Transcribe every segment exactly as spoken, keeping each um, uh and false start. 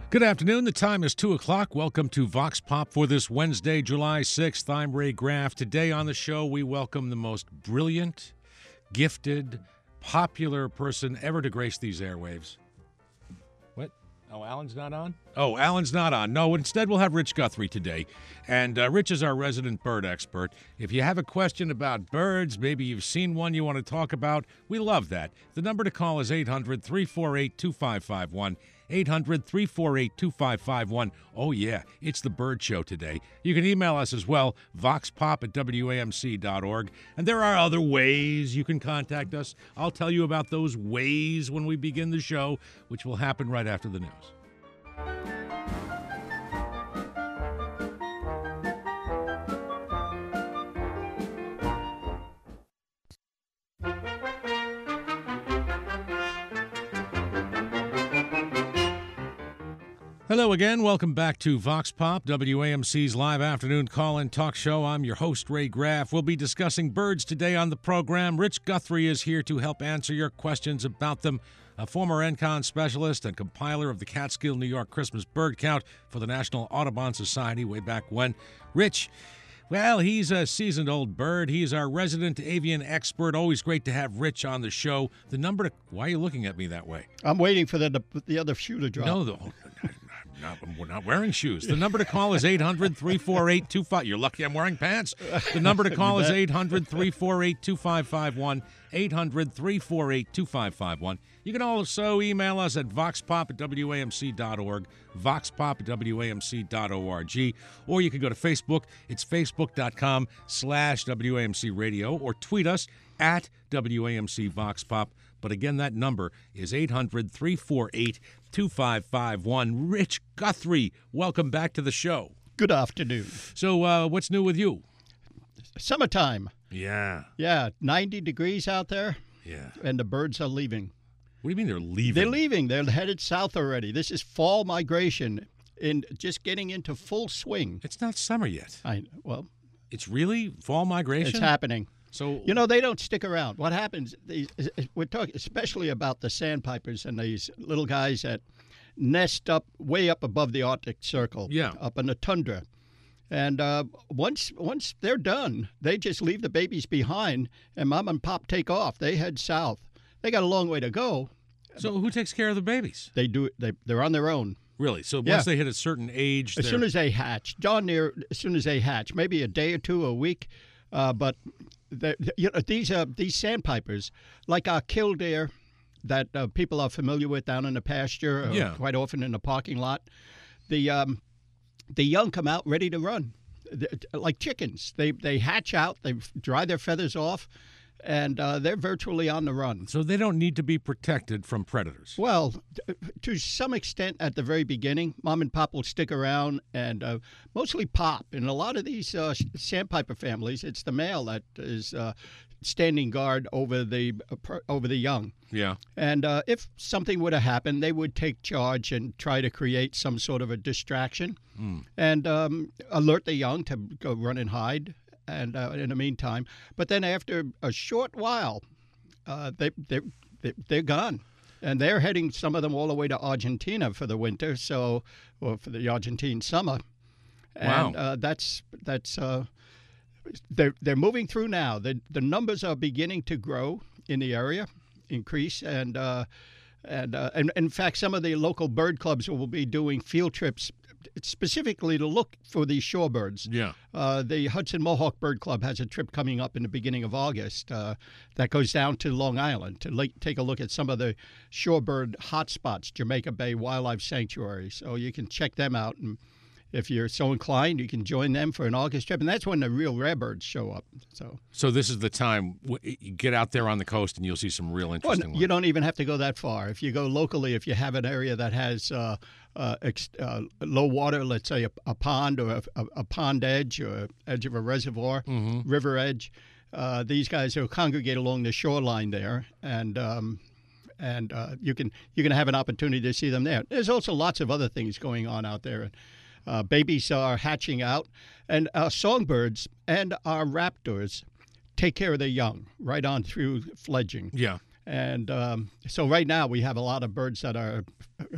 Good afternoon. The time is two o'clock. Welcome to Vox Pop for this Wednesday, July sixth. I'm Ray Graff. Today on the show, we welcome the most brilliant, gifted, popular person ever to grace these airwaves. What? Oh, Alan's not on? Oh, Alan's not on. No, instead we'll have Rich Guthrie today. And uh, Rich is our resident bird expert. If you have a question about birds, maybe you've seen one you want to talk about, we love that. The number to call is eight hundred, three four eight, two five five one. eight hundred, three four eight, two five five one. Oh, yeah, it's the Bird Show today. You can email us as well, voxpop at W A M C dot org. And there are other ways you can contact us. I'll tell you about those ways when we begin the show, which will happen right after the news. Hello again. Welcome back to Vox Pop, W A M C's live afternoon call-in talk show. I'm your host, Ray Graff. We'll be discussing birds today on the program. Rich Guthrie is here to help answer your questions about them. A former N C O N specialist and compiler of the Catskill, New York Christmas bird count for the National Audubon Society way back when. Rich, well, he's a seasoned old bird. He's our resident avian expert. Always great to have Rich on the show. The number to... Why are you looking at me that way? I'm waiting for the the other shoe to drop. No, the... Not, we're not wearing shoes. The number to call is eight hundred, three four eight, two five. You're lucky I'm wearing pants. The number to call is eight hundred, three four eight, two five five one. eight hundred, three four eight, two five five one. You can also email us at voxpop at W A M C dot org, voxpop at W A M C dot org, or you can go to Facebook. It's facebook.com slash WAMC radio, or tweet us at W A M C Vox Pop. But again, that number is eight hundred, three four eight, two five five one. Rich Guthrie, welcome back to the show. Good afternoon. So uh, what's new with you? Summertime. Yeah. Yeah, ninety degrees out there. Yeah. And the birds are leaving. What do you mean they're leaving? They're leaving. They're headed south already. This is fall migration and just getting into full swing. It's not summer yet. I Well, it's really fall migration? it's happening. So You know, they don't stick around. What happens, these, we're talking especially about the sandpipers and these little guys that nest up way up above the Arctic Circle, Yeah. up in the tundra. And uh, once once they're done, they just leave the babies behind, and mom and pop take off. They head south. They got a long way to go. So who takes care of the babies? They do. They they're on their own. Really? So Yeah. once they hit a certain age, As they're... soon as they hatch, darn near as soon as they hatch, maybe a day or two, a week, uh, but the, the- you know these uh, these sandpipers, like our killdeer, that uh, people are familiar with down in the pasture, or Yeah. quite often in the parking lot. The um, the young come out ready to run, Th- like chickens. They they hatch out, they dry their feathers off, and uh, they're virtually on the run. So they don't need to be protected from predators. Well, t- to some extent at the very beginning, mom and pop will stick around, and uh, mostly pop. In a lot of these uh, sandpiper families, it's the male that is uh, standing guard over the uh, per- over the young. Yeah. And uh, if something were to happen, they would take charge and try to create some sort of a distraction Mm. and um, alert the young to go run and hide. And uh, in the meantime, but then after a short while, uh, they they they they're gone, and they're heading some of them all the way to Argentina for the winter. So, or for the Argentine summer, and Wow. uh, that's that's uh, they're they're moving through now. The the numbers are beginning to grow in the area, increase, and uh, and uh, and in fact, some of the local bird clubs will be doing field trips specifically to look for these shorebirds. Yeah. Uh, the Hudson Mohawk Bird Club has a trip coming up in the beginning of August uh, that goes down to Long Island to like, take a look at some of the shorebird hotspots, Jamaica Bay Wildlife Sanctuary. So you can check them out, and if you're so inclined, you can join them for an August trip, and that's when the real rare birds show up. So, So this is the time, w- you get out there on the coast and you'll see some real well, interesting you ones. don't even have to go that far. If you go locally, if you have an area that has uh, uh, ex- uh, low water, let's say a, a pond or a, a, a pond edge or edge of a reservoir, Mhm. river edge, uh, these guys will congregate along the shoreline there, and um, and uh, you can you can have an opportunity to see them there. There's also lots of other things going on out there. Uh, babies are hatching out, and our songbirds and our raptors take care of their young right on through fledging. Yeah. And um, so right now we have a lot of birds that are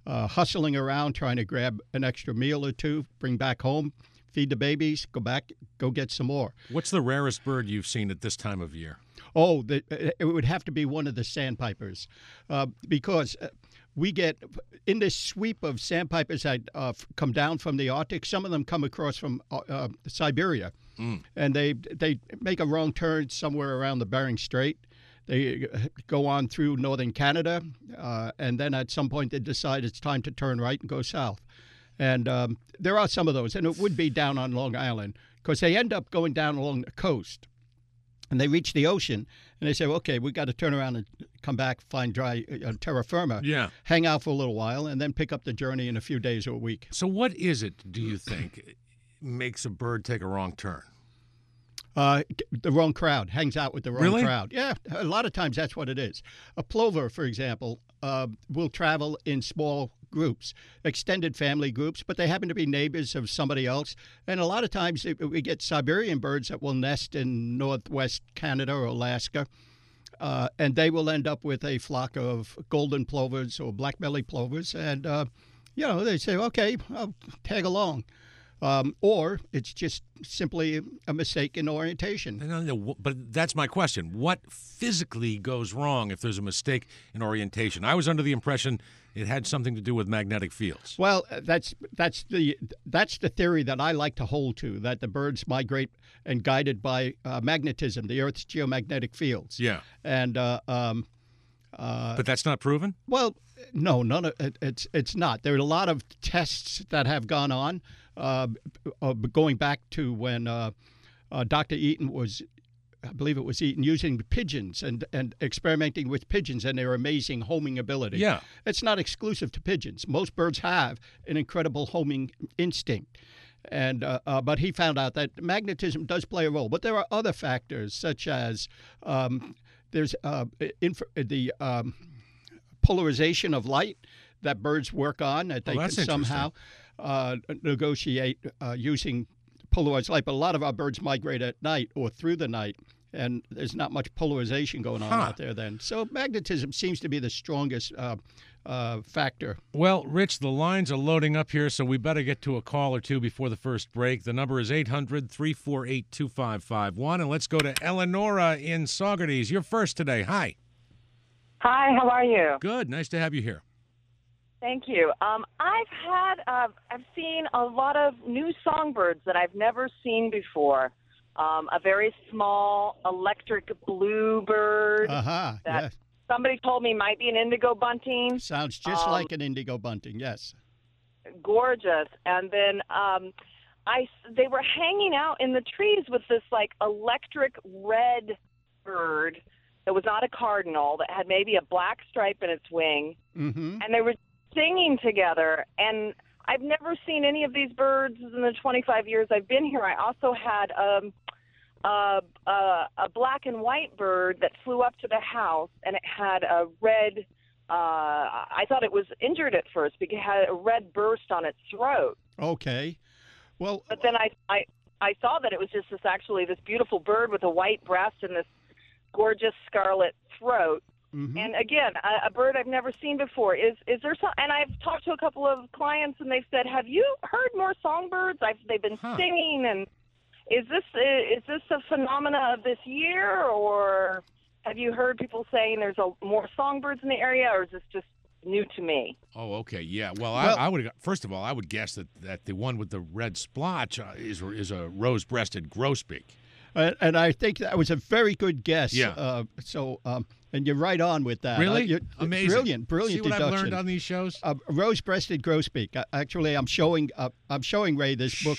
uh, hustling around trying to grab an extra meal or two, bring back home, feed the babies, go back, go get some more. What's the rarest bird you've seen at this time of year? Oh, the, it would have to be one of the sandpipers, uh, because we get in this sweep of sandpipers that uh, come down from the Arctic. Some of them come across from uh, uh, Siberia, mm. and they they make a wrong turn somewhere around the Bering Strait. They go on through northern Canada, uh, and then at some point they decide it's time to turn right and go south. And um, there are some of those, and it would be down on Long Island, because they end up going down along the coast. And they reach the ocean, and they say, okay, we've got to turn around and come back, find dry uh, terra firma, yeah. hang out for a little while, and then pick up the journey in a few days or a week. So what is it, do you think, makes a bird take a wrong turn? Uh, the wrong crowd, hangs out with the wrong really? crowd. Yeah, a lot of times that's what it is. A plover, for example, uh, will travel in small groups, extended family groups, but they happen to be neighbors of somebody else. And a lot of times we get Siberian birds that will nest in northwest Canada or Alaska, uh, and they will end up with a flock of golden plovers or black-bellied plovers. And, uh, you know, they say, okay, I'll tag along. Um, or it's just simply a mistake in orientation. No, no, but that's my question. What physically goes wrong if there's a mistake in orientation? I was under the impression it had something to do with magnetic fields. Well, that's that's the that's the theory that I like to hold to, that the birds migrate and guided by uh, magnetism, the Earth's geomagnetic fields. Yeah. And uh, um, uh, but that's not proven? Well, no, none of it, it's it's not. There are a lot of tests that have gone on. Uh, uh, going back to when uh, uh, Doctor Eaton was, I believe it was Eaton, using pigeons and, and experimenting with pigeons and their amazing homing ability. Yeah. It's not exclusive to pigeons. Most birds have an incredible homing instinct. And uh, uh, but he found out that magnetism does play a role. But there are other factors, such as um, there's uh, inf- the um, polarization of light that birds work on, that they well, can somehow uh, negotiate uh, using polarized light. But a lot of our birds migrate at night or through the night, and there's not much polarization going on huh. out there then. So magnetism seems to be the strongest uh, uh, factor. Well, Rich, the lines are loading up here, so we better get to a call or two before the first break. The number is eight hundred, three four eight, two five five one, and let's go to Eleonora in Saugerties. You're first today. Hi. Hi, how are you? Good. Nice to have you here. Thank you. Um, I've had, uh, I've seen a lot of new songbirds that I've never seen before. Um, a very small electric bluebird Uh-huh, that yes. somebody told me might be an indigo bunting. Sounds just um, like an indigo bunting, yes. Gorgeous. And then um, I, they were hanging out in the trees with this like electric red bird that was not a cardinal, that had maybe a black stripe in its wing. Mm-hmm. And they were singing together, and I've never seen any of these birds in the twenty-five years I've been here. I also had um, a, a, a black and white bird that flew up to the house, and it had a red, uh, I thought it was injured at first because it had a red burst on its throat. Okay. Well, But then I, I, I saw that it was just this actually this beautiful bird with a white breast and this gorgeous scarlet throat. mm-hmm. And again, a, a bird I've never seen before. Is is there some? And I've talked to a couple of clients, and they've said, "Have you heard more songbirds? I've they've been huh. singing." And is this is this a phenomena of this year, or have you heard people saying there's a more songbirds in the area, or is this just new to me? Oh, okay, yeah. Well, Well- I, I would first of all, I would guess that, that the one with the red splotch uh, is is a rose-breasted grosbeak. Uh, and I think that was a very good guess. Yeah. Uh, so, um, and you're right on with that. Really? Uh, you're- Amazing. Brilliant, brilliant See what deduction. I've learned on these shows? Uh, rose-breasted grosbeak. Uh, actually, I'm showing. Uh, I'm showing Ray this book.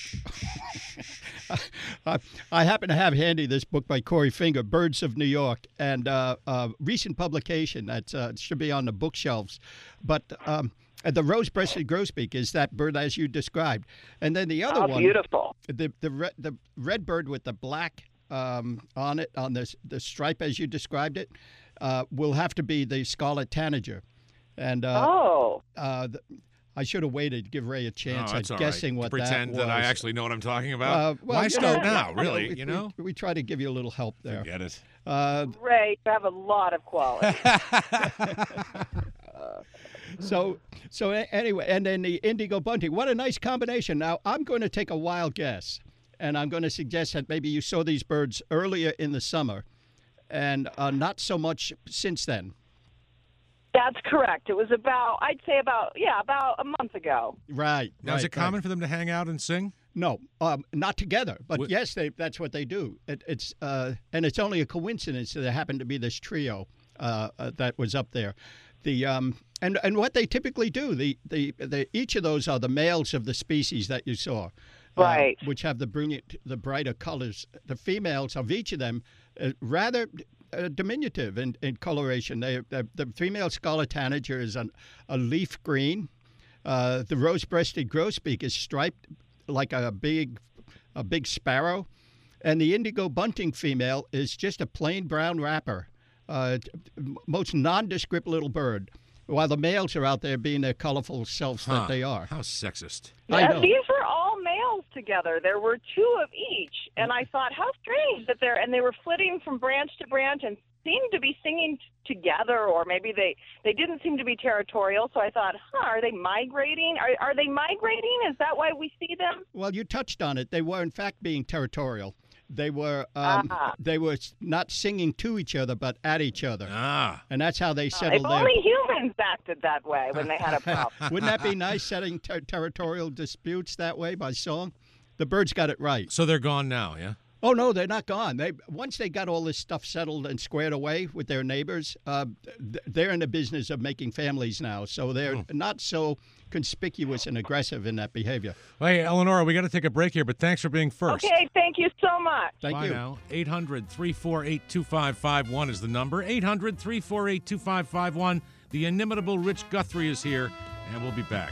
I, I happen to have handy this book by Corey Finger, "Birds of New York," and uh, uh, recent publication that uh, should be on the bookshelves. But um, the rose-breasted grosbeak is that bird as you described, and then the other Oh, one, beautiful. the the re- the red bird with the black um, on it, on this the stripe as you described it, uh, will have to be the scarlet tanager. And uh, Oh, uh, the, I should have waited to give Ray a chance Oh, at that's all guessing right. what Pretend that was. that I actually know what I'm talking about. Uh, well, Why you start know, now, you know, really? we, You know? we, we try to give you a little help there. Get it. Uh, Ray, you have a lot of quality. so, so a- anyway, and then the indigo bunting. What a nice combination. Now, I'm going to take a wild guess, and I'm going to suggest that maybe you saw these birds earlier in the summer, and uh, not so much since then. That's correct. It was about, I'd say about, yeah, about a month ago. Right. Now, right, is it common right. for them to hang out and sing? No, um, not together. But What- yes, they, that's what they do. It, it's uh, and it's only a coincidence that there happened to be this trio uh, uh, that was up there. The um, and and what they typically do, the, the the each of those are the males of the species that you saw, uh, Right. which have the brilliant, the brighter colors. The females of each of them, uh, rather. Uh, diminutive in, in coloration. They, the, the female scarlet tanager is an, a leaf green. Uh, the rose-breasted grosbeak is striped like a big, a big sparrow, and the indigo bunting female is just a plain brown wrapper. Uh, most nondescript little bird, while the males are out there being their colorful selves Huh. that they are. How sexist. I Yeah, know. these were all males together. There were two of each, and I thought, how strange that they're and they were flitting from branch to branch and seemed to be singing t- together, or maybe they they didn't seem to be territorial. So I thought, huh, are they migrating? Are are they migrating? Is that why we see them? Well, you touched on it. They were, in fact, being territorial. They were um, Ah. they were not singing to each other, but at each other, Ah. and that's how they If settled their. only humans acted that way when they had a problem. Wouldn't that be nice, setting ter- territorial disputes that way by song? The birds got it right. So they're gone now, yeah? Oh no, they're not gone. They once they got all this stuff settled and squared away with their neighbors, uh, th- they're in the business of making families now. So they're not so conspicuous and aggressive in that behavior. Well, hey, Eleonora, we got to take a break here, but thanks for being first. Okay, thank you so much. Thank Bye you. now. eight hundred, three four eight, two five five one is the number. eight hundred, three four eight, two five five one. The inimitable Rich Guthrie is here, and we'll be back.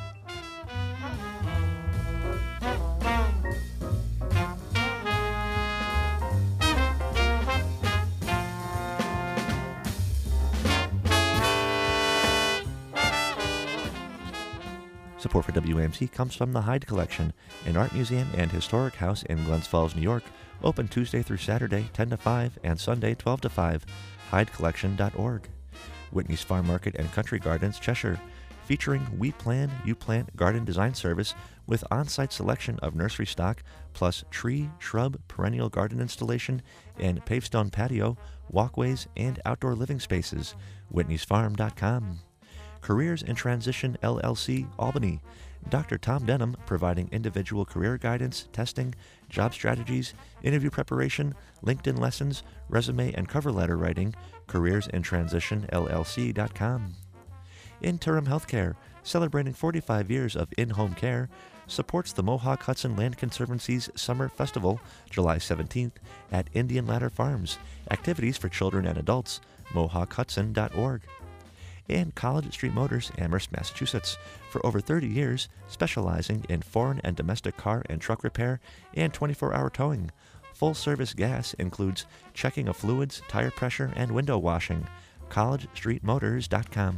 Support for W A M C comes from the Hyde Collection, an art museum and historic house in Glens Falls, New York, open Tuesday through Saturday, ten to five, and Sunday, twelve to five. hyde collection dot org. Whitney's Farm Market and Country Gardens, Cheshire, featuring We Plan, You Plant garden design service with on-site selection of nursery stock, plus tree, shrub, perennial garden installation, and pavestone patio, walkways, and outdoor living spaces. whitneys farm dot com. Careers in Transition L L C, Albany. Doctor Tom Denham providing individual career guidance, testing, job strategies, interview preparation, LinkedIn lessons, resume and cover letter writing. careers in transition L L C dot com. Interim Healthcare, celebrating forty-five years of in-home care, supports the Mohawk Hudson Land Conservancy's Summer Festival, July seventeenth, at Indian Ladder Farms. Activities for children and adults, mohawk hudson dot org. And College Street Motors, Amherst, Massachusetts, for over thirty years, specializing in foreign and domestic car and truck repair and twenty-four hour towing. Full-service gas includes checking of fluids, tire pressure, and window washing. college street motors dot com.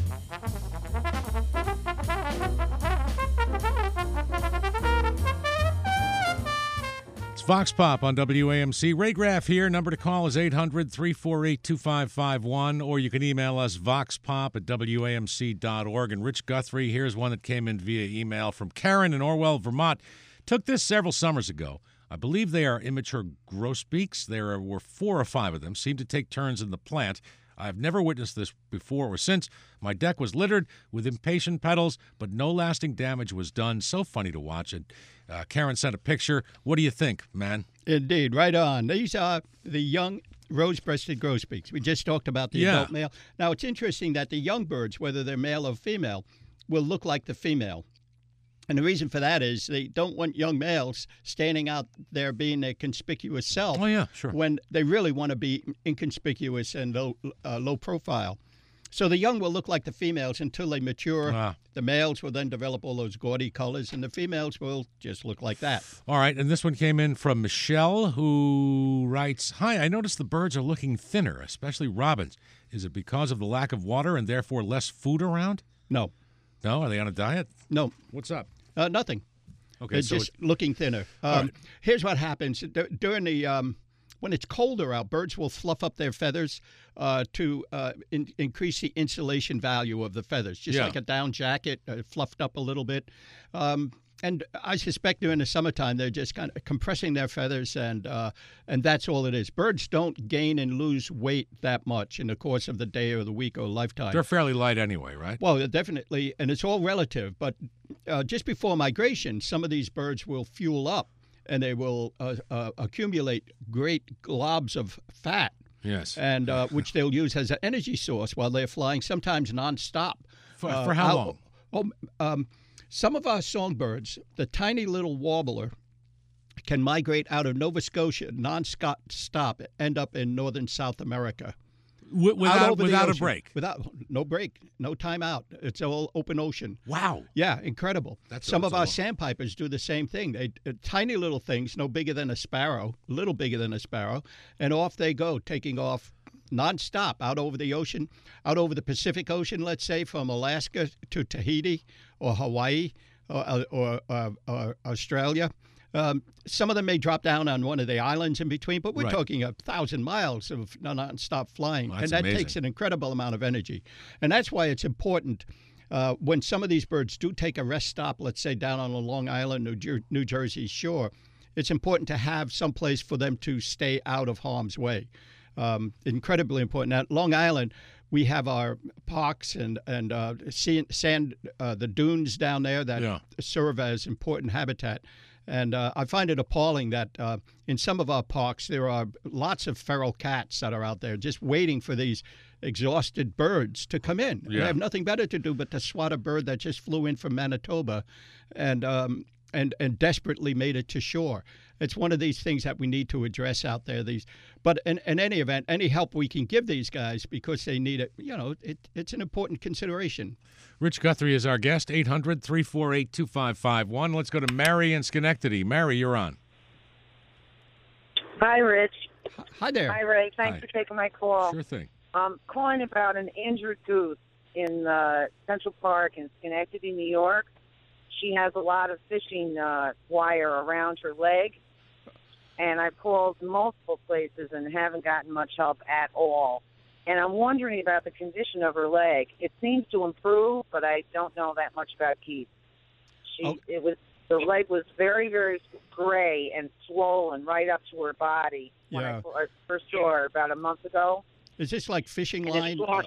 It's Vox Pop on W A M C. Ray Graff here. Number to call is eight hundred, three four eight, two five five one, or you can email us voxpop at W A M C dot org. And Rich Guthrie, here's one that came in via email from Karen in Orwell, Vermont. Took this several summers ago. I believe they are immature grosbeaks. There were four or five of them, seem to take turns in the plant. I've never witnessed this before or since. My deck was littered with impatient petals, but no lasting damage was done. So funny to watch it. Uh, Karen sent a picture. What do you think, man? Indeed, right on. These are the young rose-breasted grosbeaks. We just talked about the Yeah. adult male. Now, it's interesting that the young birds, whether they're male or female, will look like the female. And the reason for that is they don't want young males standing out there being their conspicuous self Oh, yeah, sure. when they really want to be inconspicuous and low, uh, low profile. So the young will look like the females until they mature. Ah. The males will then develop all those gaudy colors, and the females will just look like that. All right, and this one came in from Michelle, who writes, Hi, I noticed the birds are looking thinner, especially robins. Is it because of the lack of water and therefore less food around? No, No? Are they on a diet? no, What's up? uh, nothing. Okay, They're so just it- looking thinner. All Um, right. Here's what happens. D- during the um, when it's colder out, birds will fluff up their feathers uh, to uh, in, increase the insulation value of the feathers, just Yeah. like a down jacket, uh, fluffed up a little bit. Um, and I suspect during the summertime they're just kind of compressing their feathers, and uh, and that's all it is. Birds don't gain and lose weight that much in the course of the day or the week or lifetime. They're fairly light anyway, right? Well, definitely, and it's all relative. But uh, just before migration, some of these birds will fuel up, and they will uh, uh, accumulate great globs of fat, Yes. and uh, which they'll use as an energy source while they're flying, sometimes nonstop. For, Uh, for how out- long? Oh, um, some of our songbirds, the tiny little warbler, can migrate out of Nova Scotia non-stop, end up in northern South America. W- Out without over the without a ocean. break. Without no break, no time out. It's all open ocean. Wow. Yeah, incredible. That's Some of also our a- sandpipers do the same thing. They uh, tiny little things, no bigger than a sparrow, a little bigger than a sparrow, and off they go, taking off nonstop out over the ocean, out over the Pacific Ocean, let's say, from Alaska to Tahiti or Hawaii or, or, or, or Australia. Um, some of them may drop down on one of the islands in between, but we're Right. talking a thousand miles of non-stop flying, Well, and that's that amazing. takes an incredible amount of energy. And that's why it's important uh, when some of these birds do take a rest stop, let's say down on the Long Island, New, Jer- New Jersey shore, it's important to have some place for them to stay out of harm's way. Um, incredibly important. At Long Island, we have our parks and and uh, sea- sand, uh, the dunes down there that Yeah. serve as important habitat. And uh, I find it appalling that uh, in some of our parks there are lots of feral cats that are out there just waiting for these exhausted birds to come in. Yeah. They have nothing better to do but to swat a bird that just flew in from Manitoba, and um, and and desperately made it to shore. It's one of these things that we need to address out there. These, but in, in any event, any help we can give these guys because they need it. You know, it, it's an important consideration. Rich Guthrie is our guest, eight hundred, three four eight, two five five one. Let's go to Mary in Schenectady. Mary, you're on. Hi, Rich. Hi there. Hi, Ray. Thanks Hi. for taking my call. Sure thing. Um, calling about an injured goose in uh, Central Park in Schenectady, New York. She has a lot of fishing uh, wire around her leg, and I've called multiple places and haven't gotten much help at all. And I'm wondering about the condition of her leg. It seems to improve, but I don't know that much about Keith. She, Oh. it was the leg was very, very gray and swollen right up to her body when Yeah. I first saw her about a month ago. Is this like fishing And it's line? long-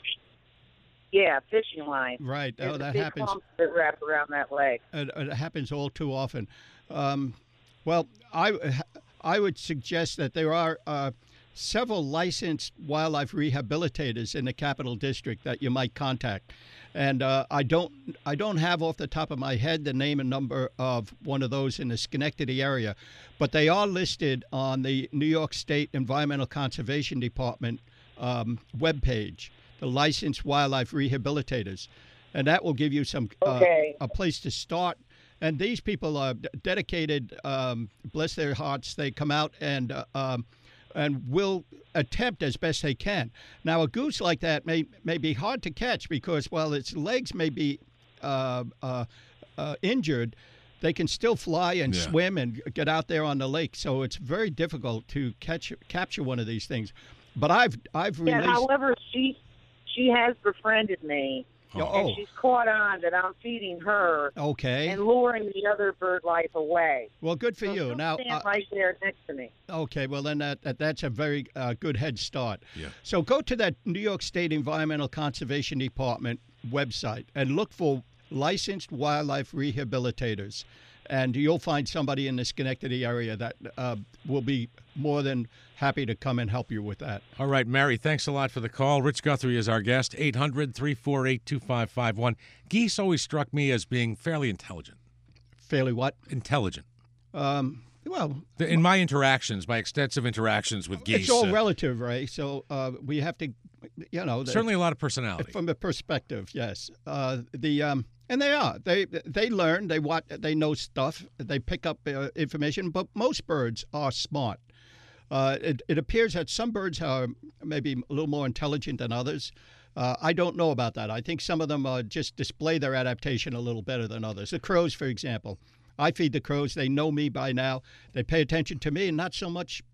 yeah, fishing line. Right. There's Oh, a that big happens. clump that wrap around that leg. It, it happens all too often. Um, well, I, I would suggest that there are uh, several licensed wildlife rehabilitators in the Capital District that you might contact. And uh, I don't I don't have off the top of my head the name and number of one of those in the Schenectady area, but they are listed on the New York State Environmental Conservation Department um, webpage, the licensed wildlife rehabilitators. And that will give you some uh, Okay. a place to start. And these people are d- dedicated, um, bless their hearts. They come out and uh, um, and will attempt as best they can. Now, a goose like that may may be hard to catch because while its legs may be uh, uh, uh, injured, they can still fly and Yeah. swim and get out there on the lake. So it's very difficult to catch capture one of these things. But I've I've Yeah, released. however, she she has befriended me, Oh, and she's caught on that I'm feeding her okay. and luring the other bird life away. Well, good for So you. she'll Now, stand uh, right there next to me. okay, well then that, that that's a very uh, good head start. Yeah. So go to that New York State Environmental Conservation Department website and look for licensed wildlife rehabilitators, and you'll find somebody in the Schenectady area that uh, will be more than happy to come and help you with that. All right, Mary, thanks a lot for the call. Rich Guthrie is our guest, eight hundred, three four eight, two five five one. Geese always struck me as being fairly intelligent. Fairly what? Intelligent. Um, well, The- In my interactions, my extensive interactions with geese, it's all uh, relative, Ray. So uh, we have to, you know, the- certainly a lot of personality. From a perspective, yes. Uh, the um, and they are they they learn, they watch, they know stuff, they pick up uh, information. But most birds are smart. Uh, it, it appears that some birds are maybe a little more intelligent than others. Uh, I don't know about that. I think some of them uh, just display their adaptation a little better than others. The crows, for example. I feed the crows. They know me by now. They pay attention to me and not so much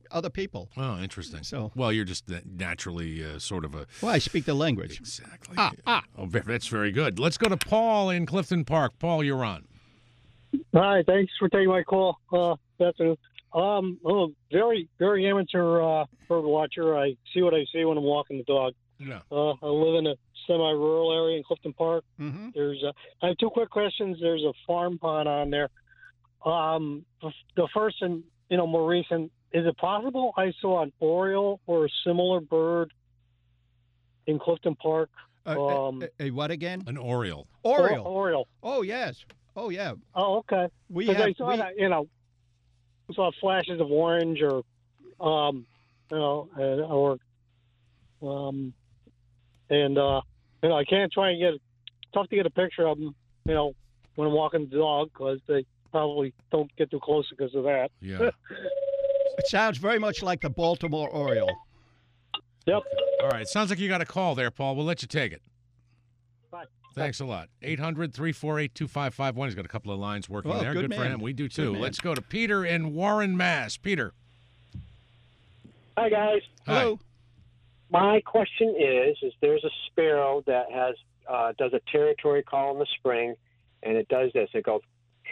other people. Oh, interesting. So, well, you're just naturally uh, sort of a. Well, I speak the language. Exactly. Ah, ah. Oh, that's very good. Let's go to Paul in Clifton Park. Paul, you're on. Hi, thanks for taking my call. Uh, good afternoon. Um, I'm a very, very amateur uh, bird watcher. I see what I see when I'm walking the dog. Yeah. Uh, I live in a semi-rural area in Clifton Park. Mm-hmm. There's, a, I have two quick questions. There's a farm pond on there. Um, the first and you know more recent. Is it possible I saw an oriole or a similar bird in Clifton Park? Uh, Um, a, a what again? An Oriole. Oriole. Or- Oriole. Oh yes. Oh yeah. Oh, okay. We Because have. I saw we- that, you know, saw flashes of orange or, um, you know, and, or, um, and uh, you know, I can't try and get tough to get a picture of them, you know, when I'm walking the dog because they probably don't get too close because of that. Yeah. It sounds very much like the Baltimore Oriole. Yep. All right. Sounds like you got a call there, Paul. We'll let you take it. Bye. Thanks a lot. eight hundred, three four eight, two five five one. He's got a couple of lines working Oh, there. good for man. him. We do too. man. Let's go to Peter in Warren, Mass. Peter. Hi, guys. Hello. My question is: is there's a sparrow that has uh, does a territory call in the spring, and it does this. It goes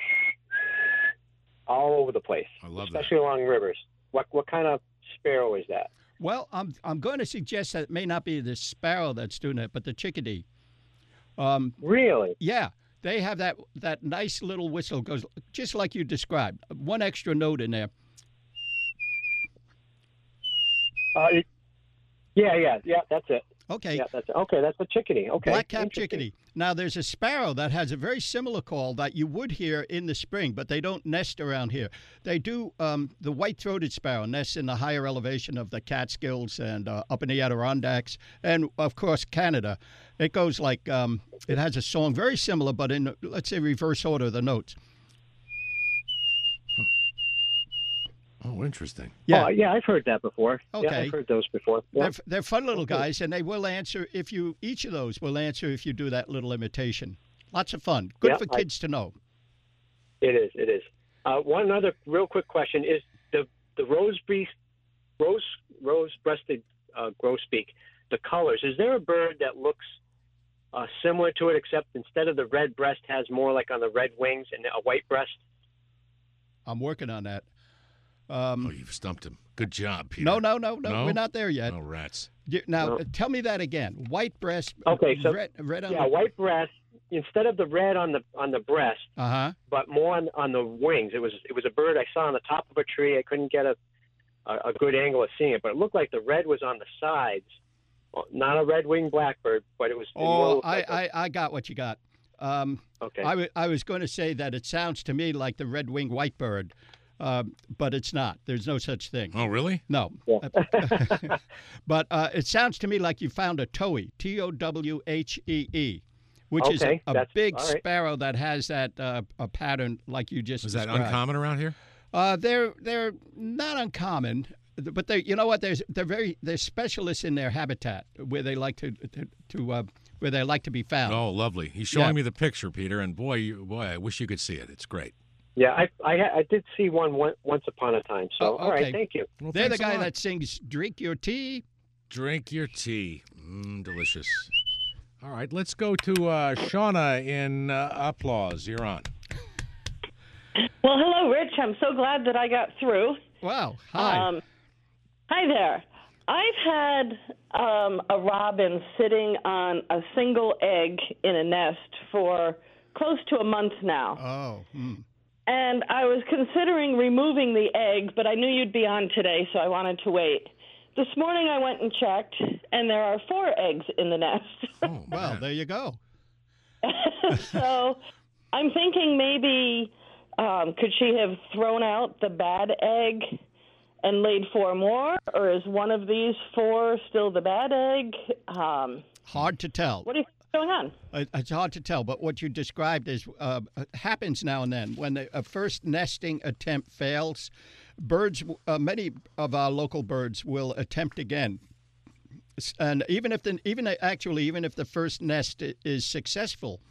all over the place, I love especially along rivers. What what kind of sparrow is that? Well, I'm I'm going to suggest that it may not be the sparrow that's doing it, but the chickadee. Um, Really? yeah, they have that that nice little whistle goes just like you described. One extra note in there. Uh, it, yeah, yeah, yeah. That's it. Okay. Yeah, that's it. Okay. That's the chickadee. Okay. Black-capped Interesting. chickadee. Now, there's a sparrow that has a very similar call that you would hear in the spring, but they don't nest around here. They do. Um, the white-throated sparrow nests in the higher elevation of the Catskills and uh, up in the Adirondacks, and of course Canada. It goes like um, it has a song very similar, but in let's say reverse order of the notes. Oh, interesting. Yeah. Oh, yeah, I've heard that before. Yeah, Okay. I've heard those before. Yeah. They're, they're fun little guys, and they will answer if you. Each of those will answer if you do that little imitation. Lots of fun. Good Yeah, for I- kids to know. It is. It is. Uh, one other real quick question is the the rose breast, rose rose breasted uh, grosbeak. The colors. Is there a bird that looks uh, similar to it, except instead of the red breast has more like on the red wings and a white breast? I'm working on that. Oh, Um, you've stumped him. Good job, Peter. no, no, no, no, No? We're not there yet. Oh, rats. You- Now, No. uh, tell me that again. White breast. Okay, so- red, red on Yeah, the. white breast instead of the red on the on the breast, Uh huh. but more on, on the wings. It was it was a bird I saw on the top of a tree. I couldn't get a, a a good angle of seeing it, but it looked like the red was on the sides. Well, not a red-winged blackbird, but it was. it more Oh, looked I, like a- I, I got what you got. Um, okay. I, w- I was going to say that it sounds to me like the red-winged whitebird, um, but it's not. There's no such thing. Oh, really? No. Yeah. But uh, it sounds to me like you found a towhee, T O W H E E, which is Okay, a, a that's- big all right. sparrow that has that uh, a pattern like you just Is that described. uncommon around here? Uh, they're they're not uncommon, but they you know what they're they're very they're specialists in their habitat where they like to to, to uh, where they like to be found. Oh, lovely. He's showing Yeah. me the picture, Peter, and boy, you, boy, I wish you could see it. It's great. Yeah, I I, ha- I did see one, one once upon a time. So Oh, all right, okay. thank you. Well, They're the thanks a guy lot. that sings "Drink Your Tea." Drink your tea. Mmm, delicious. All right, let's go to uh, Shauna in uh, Applause. You're on. Well, hello, Rich. I'm so glad that I got through. Wow! Hi. Um, hi there. I've had um, a robin sitting on a single egg in a nest for close to a month now. oh. Hmm. And I was considering removing the egg, but I knew you'd be on today, so I wanted to wait. This morning I went and checked, and there are four eggs in the nest. Oh, Well, man. there you go. So I'm thinking maybe um, could she have thrown out the bad egg and laid four more, or is one of these four still the bad egg? Um, Hard to tell. what do you think's going on? It- It's hard to tell, but what you described is uh, happens now and then when the, a first nesting attempt fails. Birds, uh, many of our local birds will attempt again, S- and even if the even actually even if the first nest i- is successful,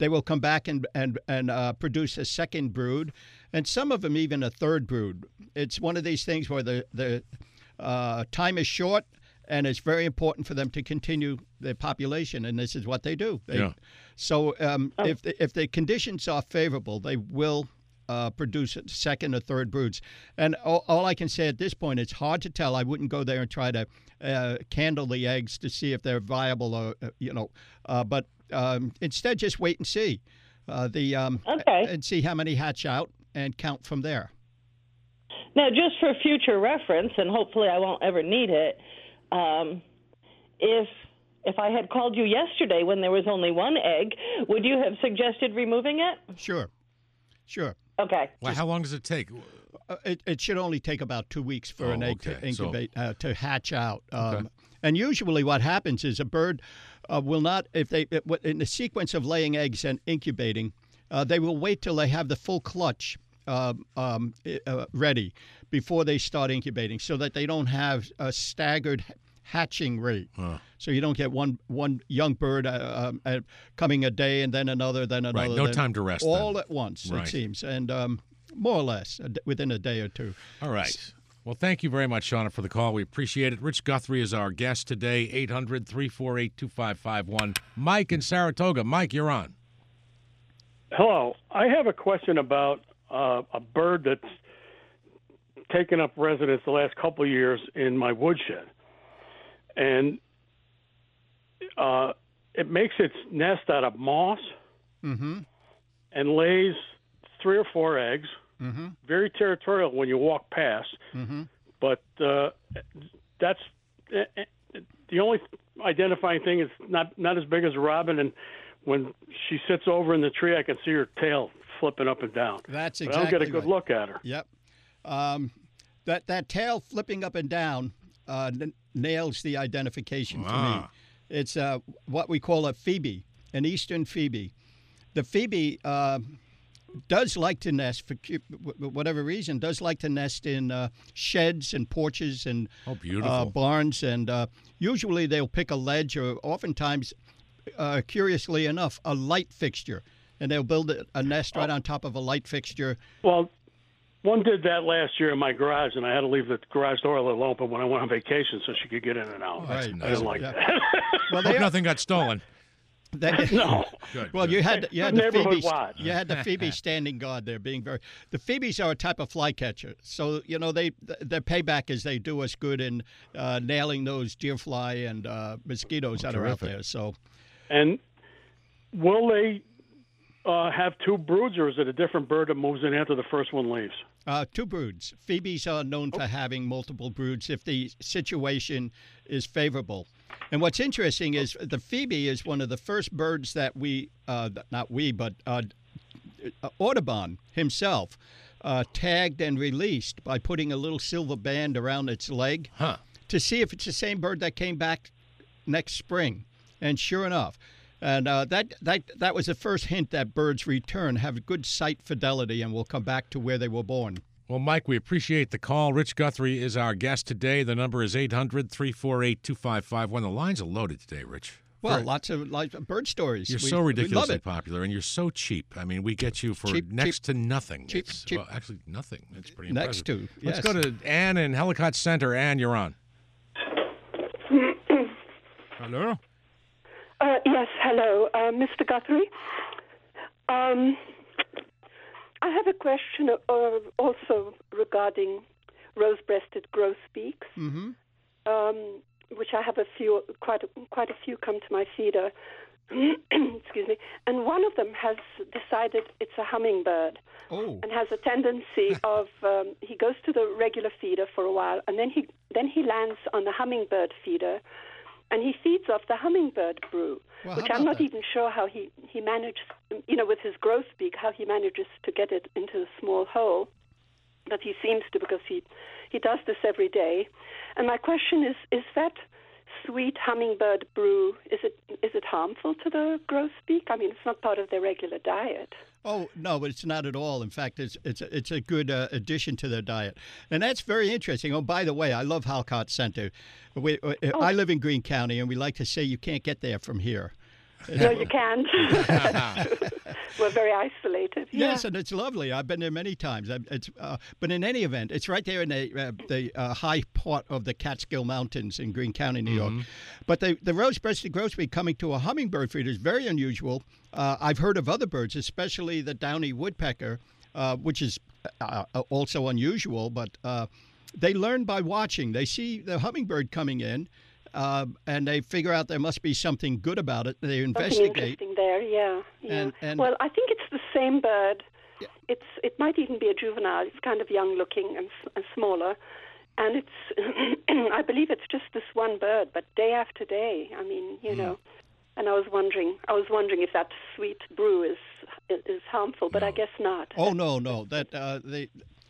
they will come back and and and uh, produce a second brood, and some of them even a third brood. It's one of these things where the the uh, time is short, and it's very important for them to continue their population, and this is what they do. They, Yeah. So um, Oh. if the, if the conditions are favorable, they will uh, produce second or third broods. And all, all I can say at this point, it's hard to tell. I wouldn't go there and try to uh, candle the eggs to see if they're viable, or uh, you know. Uh, but um, instead, just wait and see. Uh, the um, Okay. and see how many hatch out and count from there. Now, just for future reference, and hopefully I won't ever need it, um, if if I had called you yesterday when there was only one egg, would you have suggested removing it? Sure, sure. Okay. Well, how long does it take? Uh, it, it should only take about two weeks for Oh, an egg okay. to incubate, uh, to hatch out. Um, Okay. And usually what happens is a bird uh, will not, if they, it, what- in the sequence of laying eggs and incubating, uh, they will wait till they have the full clutch uh, um, i- uh, ready before they start incubating, so that they don't have a staggered h- hatching rate. Huh. So you don't get one one young bird uh, um, uh, coming a day and then another, then another. Right, no then- time to rest All then. at once, Right. it seems, and um, more or less a d- within a day or two. All right. Well, thank you very much, Shauna, for the call. We appreciate it. Rich Guthrie is our guest today, eight hundred, three four eight, two five five one. Mike in Saratoga. Mike, you're on. Hello. I have a question about uh, a bird that's taken up residence the last couple of years in my woodshed. And uh, it makes its nest out of moss Mm-hmm. and lays three or four eggs. Mm-hmm. Very territorial when you walk past. Mm-hmm. But uh, that's uh, the only identifying thing is not, not as big as a robin. And when she sits over in the tree, I can see her tail flipping up and down. That's But exactly I don't get a good right. look at her. Yep. Um, that that tail flipping up and down uh, n- nails the identification for me. Ah. It's uh, what we call a phoebe, an eastern phoebe. The phoebe uh, does like to nest for cu- w- whatever reason. Does like to nest in uh, sheds and porches and Oh, beautiful. uh, barns, and uh, usually they'll pick a ledge, or oftentimes, uh, curiously enough, a light fixture, and they'll build a, a nest right on top of a light fixture. Well, one did that last year in my garage, and I had to leave the garage door a little open when I went on vacation so she could get in and out. that's Right. nice. I didn't like Yeah. that. Well, Hope they are, nothing got stolen. they, No. Good. Well, good. you had you had the Neighborhood Phoebe watch. you had the Phoebe standing guard there, being very. The Phoebes are a type of flycatcher, so you know they their payback is they do us good in uh, nailing those deer fly and uh, mosquitoes that are out terrific. there. So And will they uh, have two broods, or is it a different bird that moves in after the first one leaves? uh, two broods. Phoebes are known for having multiple broods if the situation is favorable. And what's interesting is the Phoebe is one of the first birds that we, uh, not we, but uh, Audubon himself uh, tagged and released by putting a little silver band around its leg Huh. to see if it's the same bird that came back next spring. And sure enough, and uh, that, that, that was the first hint that birds return, have good sight fidelity, and will come back to where they were born. Well, Mike, we appreciate the call. Rich Guthrie is our guest today. The number is eight hundred, three four eight, two five five one. The lines are loaded today, Rich. Well, Very- lots of like bird stories. You're We- so we love ridiculously it. popular, and you're so cheap. I mean, we get you for Cheap, next cheap, to nothing. cheap, It's- cheap. Well, actually, nothing. It's pretty Next impressive. to, Let's yes. go to Ann in Ellicott Center. Ann, you're on. Hello? Uh, yes, hello, uh, Mister Guthrie. Um, I have a question uh, also regarding rose-breasted grosbeaks, Mm-hmm. um, which I have a few, quite a, quite a few come to my feeder. Excuse me. And one of them has decided it's a hummingbird Oh, and has a tendency of um, he goes to the regular feeder for a while, and then he then he lands on the hummingbird feeder. And he feeds off the hummingbird brew, Well, how which about I'm not that? even sure how he, he manages, you know, with his grosbeak, how he manages to get it into the small hole. But he seems to, because he, he does this every day. And my question is, is that sweet hummingbird brew, is it is it harmful to the grosbeak? I mean, it's not part of their regular diet. Oh no, it's not at all. In fact, it's it's a, it's a good uh, addition to their diet, and that's very interesting. Oh, by the way, I love Halcott Center. We, uh, I live in Greene County, and we like to say you can't get there from here. No, you can't. We're very isolated. Yes, yeah. and it's lovely. I've been there many times. It's, uh, but in any event, it's right there in the, uh, the uh, high part of the Catskill Mountains in Greene County, New York. Mm-hmm. But the, the rose-breasted grosbeak coming to a hummingbird feeder is very unusual. Uh, I've heard of other birds, especially the downy woodpecker, uh, which is uh, also unusual, but uh, they learn by watching. They see the hummingbird coming in, uh, and they figure out there must be something good about it. They investigate. Something interesting there, yeah. yeah. And, and well, I think it's the same bird. Yeah. It's It might even be a juvenile. It's kind of young-looking and, and smaller. And it's, I believe it's just this one bird, but day after day, I mean, you mm. know. And I was wondering, I was wondering if that sweet brew is is harmful, but no. I guess not. Oh no, no, that uh, they,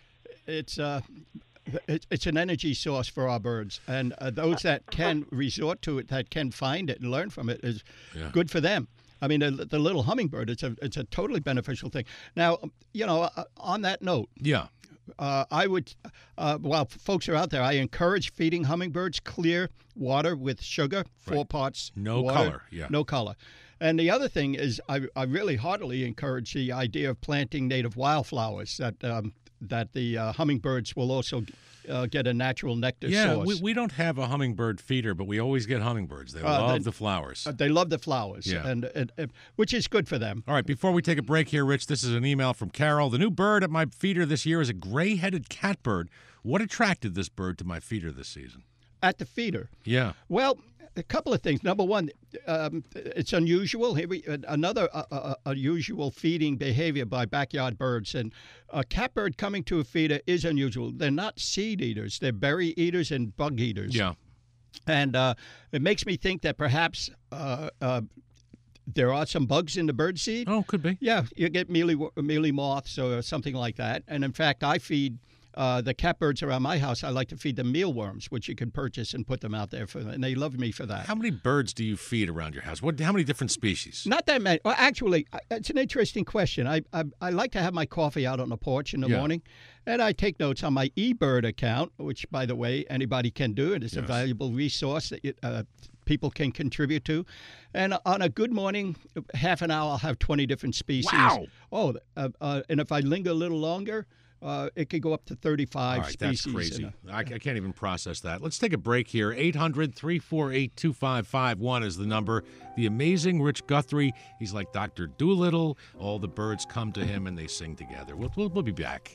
it's uh, it, it's an energy source for our birds, and uh, those that can resort to it, that can find it and learn from it, is yeah. good for them. I mean, the, the little hummingbird, it's a it's a totally beneficial thing. Now, you know, uh, on that note, yeah. Uh, I would, uh, while folks are out there, I encourage feeding hummingbirds clear water with sugar, four right. parts no water, color, yeah, no color. And the other thing is, I, I really heartily encourage the idea of planting native wildflowers that um, that the uh, hummingbirds will also uh, get a natural nectar yeah, source. we, we don't have a hummingbird feeder, but we always get hummingbirds. They Uh, love they- the flowers. Uh, they love the flowers, Yeah. and, and, and which is good for them. All right, before we take a break here, Rich, this is an email from Carol. The new bird at my feeder this year is a gray-headed catbird. What attracted this bird to my feeder this season? At the feeder. Yeah. Well, a couple of things. Number one, um, it's unusual. Here we, another uh, uh, unusual feeding behavior by backyard birds. And a catbird coming to a feeder is unusual. They're not seed eaters. They're berry eaters and bug eaters. Yeah. And uh, it makes me think that perhaps uh, uh, there are some bugs in the bird seed. Oh, could be. Yeah, you get mealy, mealy moths or something like that. And in fact, I feed uh, the catbirds around my house. I like to feed them mealworms, which you can purchase and put them out there for them. And they love me for that. How many birds do you feed around your house? What? How many different species? Not that many. Well, actually, I- it's an interesting question. I, I I like to have my coffee out on the porch in the Yeah. morning, and I take notes on my eBird account, which, by the way, anybody can do. It is a Yes. valuable resource that you, uh, people can contribute to. And on a good morning, half an hour, I'll have twenty different species. Wow. Oh, uh, uh, and if I linger a little longer, uh, it could go up to thirty-five All right, species. that's crazy. in a- I, I can't even process that. Let's take a break here. eight hundred, three four eight, two five five one is the number. The amazing Rich Guthrie. He's like Doctor Doolittle. All the birds come to him and they sing together. We'll, we'll, we'll be back.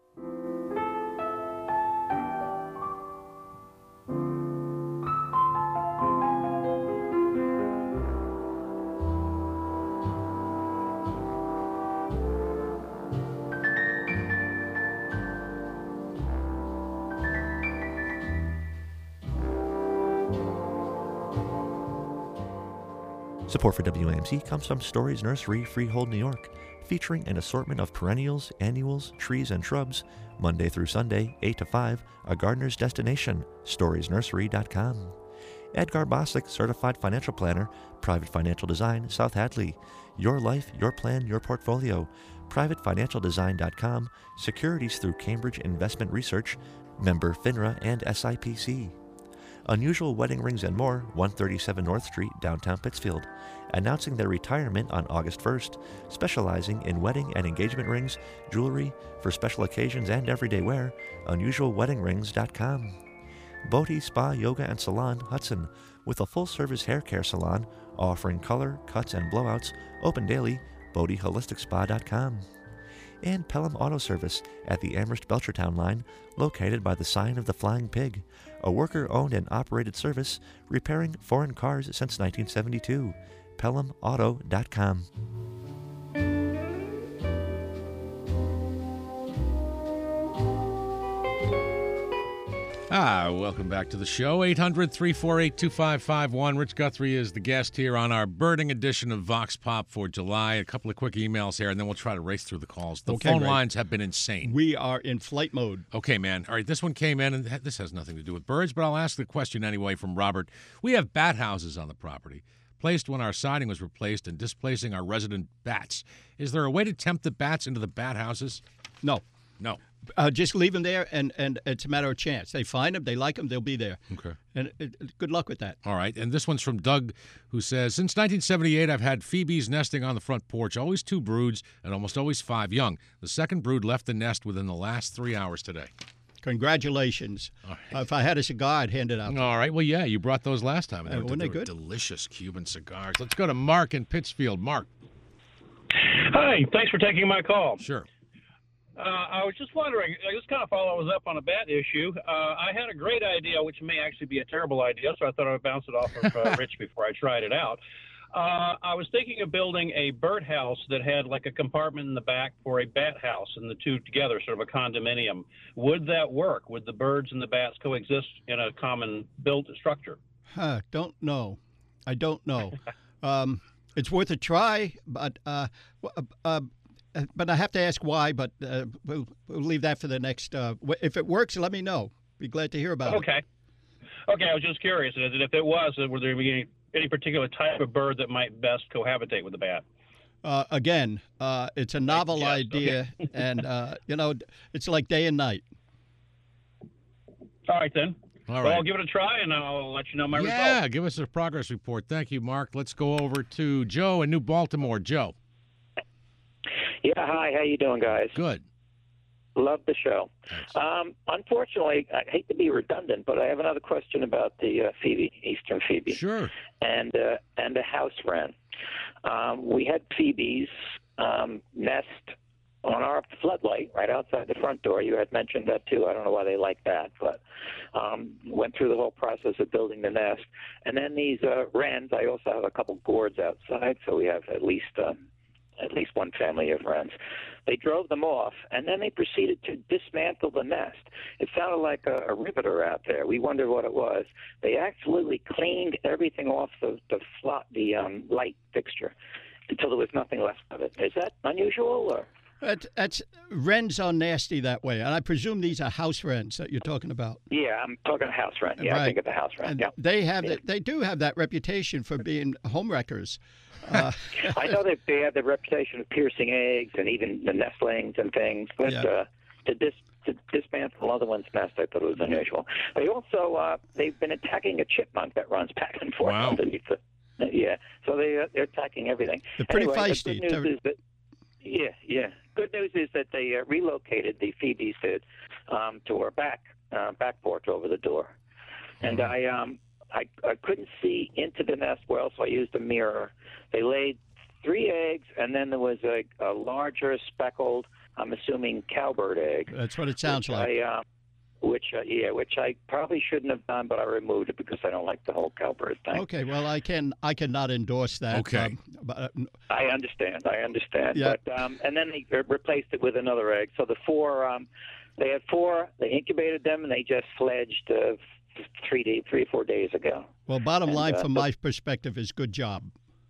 Support for W A M C comes from Stories Nursery, Freehold, New York, featuring an assortment of perennials, annuals, trees, and shrubs. Monday through Sunday, eight to five, a gardener's destination, stories nursery dot com. Edgar Boslick, Certified Financial Planner, Private Financial Design, South Hadley. Your life, your plan, your portfolio. private financial design dot com, securities through Cambridge Investment Research, member FINRA and S I P C. Unusual Wedding Rings and More, one thirty-seven North Street, downtown Pittsfield, announcing their retirement on August first, specializing in wedding and engagement rings, jewelry for special occasions and everyday wear, unusual wedding rings dot com. Bodhi Spa, Yoga and Salon, Hudson, with a full-service hair care salon offering color, cuts, and blowouts, open daily, bodhi holistic spa dot com. And Pelham Auto Service at the Amherst Belchertown line, located by the sign of the Flying Pig, a worker-owned and operated service repairing foreign cars since nineteen seventy-two. pelham auto dot com. Ah, welcome back to the show. eight hundred, three four eight, two five five one. Rich Guthrie is the guest here on our birding edition of Vox Pop for July. A couple of quick emails here, and then we'll try to race through the calls. The Okay, phone Ray. lines have been insane. We are in flight mode. Okay, man. All right, this one came in, and this has nothing to do with birds, but I'll ask the question anyway from Robert. We have bat houses on the property, placed when our siding was replaced and displacing our resident bats. Is there a way to tempt the bats into the bat houses? No. No. Uh, just leave them there, and, and it's a matter of chance. They find them, they like them, they'll be there. Okay. And uh, good luck with that. All right. And this one's from Doug, who says, since nineteen seventy-eight, I've had phoebes nesting on the front porch, always two broods and almost always five young. The second brood left the nest within the last three hours today. Congratulations. Right. Uh, if I had a cigar, I'd hand it out. All right. Well, yeah, you brought those last time. Uh, weren't they good? Delicious Cuban cigars. Let's go to Mark in Pittsfield. Mark. Hi. Thanks for taking my call. Sure. Uh, I was just wondering, I just kind of follows up on a bat issue. Uh, I had a great idea, which may actually be a terrible idea, so I thought I would bounce it off of uh, Rich before I tried it out. Uh, I was thinking of building a birdhouse that had like a compartment in the back for a bat house, and the two together, sort of a condominium. Would that work? Would the birds and the bats coexist in a common built structure? Huh, don't know. I don't know. um, it's worth a try, but uh, uh, but I have to ask why. But uh, we'll, we'll leave that for the next. Uh, if it works, let me know. Be glad to hear about okay. it. Okay. Okay. I was just curious, and if it was, would there be any? Any particular type of bird that might best cohabitate with the bat? Uh, again, uh, it's a novel yes, idea, okay. and, uh, you know, it's like day and night. All right, then. All well, right. I'll give it a try, and I'll let you know my yeah, results. Yeah, give us a progress report. Thank you, Mark. Let's go over to Joe in New Baltimore. Joe. Yeah, hi. How you doing, guys? Good. Love the show. Um, unfortunately, I hate to be redundant, but I have another question about the uh, phoebe, eastern phoebe. Sure. And uh, and the house wren. Um, we had phoebes um, nest on our floodlight right outside the front door. You had mentioned that too. I don't know why they like that, but um, went through the whole process of building the nest. And then these uh, wrens. I also have a couple gourds outside, so we have at least. Uh, at least one family of wrens. They drove them off, and then they proceeded to dismantle the nest. It sounded like a, a riveter out there. We wondered what it was. They absolutely cleaned everything off the the, flat, the um, light fixture until there was nothing left of it. Is that unusual? Or? That's, that's wrens are nasty that way, and I presume these are house wrens that you're talking about. Yeah, I'm talking house wren. Yeah, right. I think of the house wren. And yeah. They have yeah. the, they do have that reputation for being home wreckers. Uh, I know that they have the reputation of piercing eggs and even the nestlings and things, but yeah. uh, to, dis, to dismantle another one's nest, I thought it was unusual. They also uh, they've been attacking a chipmunk that runs back and forth wow. underneath the. Uh, yeah, so they uh, they're attacking everything. They're pretty anyway, feisty. The good news is that yeah, yeah. Good news is that they uh, relocated the phoebes did um, to our back uh, back porch over the door, and mm-hmm. I um. I, I couldn't see into the nest well, so I used a mirror. They laid three eggs, and then there was a, a larger speckled, I'm assuming, cowbird egg. That's what it sounds which like. I, uh, which, uh, yeah, which I probably shouldn't have done, but I removed it because I don't like the whole cowbird thing. Okay, well, I can I cannot endorse that. Okay. Um, but, uh, I understand. I understand. Yeah. But um, and then they replaced it with another egg. So the four, um, they had four. They incubated them, and they just fledged uh, three day, three or four days ago. Well, bottom and, line, uh, from so, my perspective, is good job.